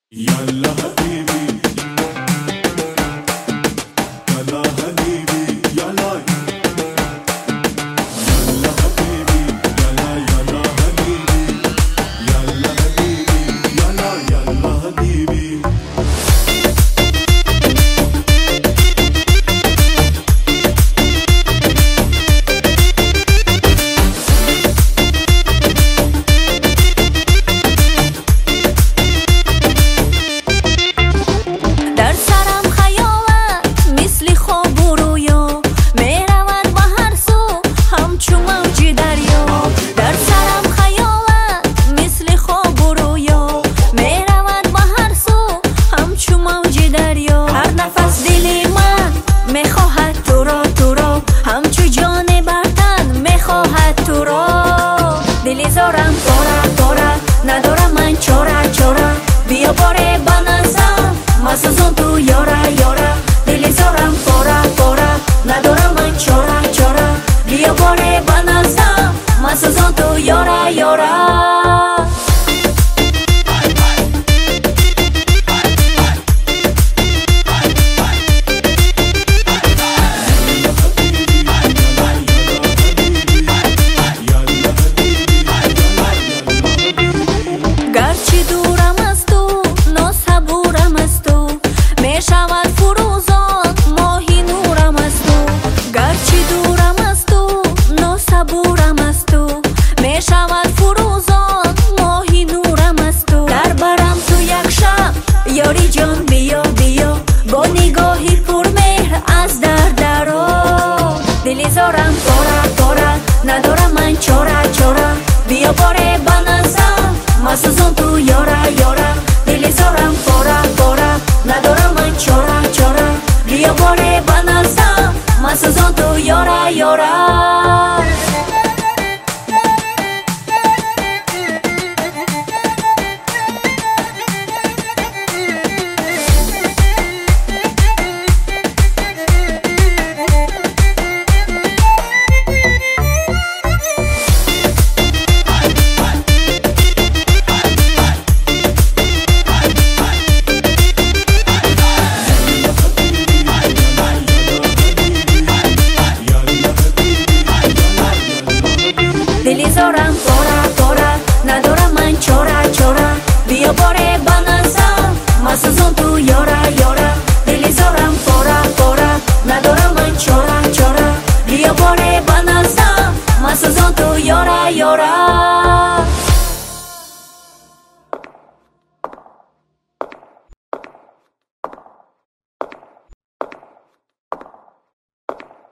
يلا حبيبي يلا حبيبي يلا يلا حبيبي يلا يلا حبيبي يلا حبيبي يلا يلا حبيبي دلزارم پاره ندارم من چاره بیا باره بنازم مسازون تو یاره دلزارم پاره ندارم من چاره بیا باره بنازم مسازون تو یاره یاری جان بیا با نگاهی پر مهر از درو دلزارم پاره ندارم من چاره بیا باره بنازم مسازون تو یاره دلزارم پاره ندارم من چاره بیا باره بنازم مسازون تو یاره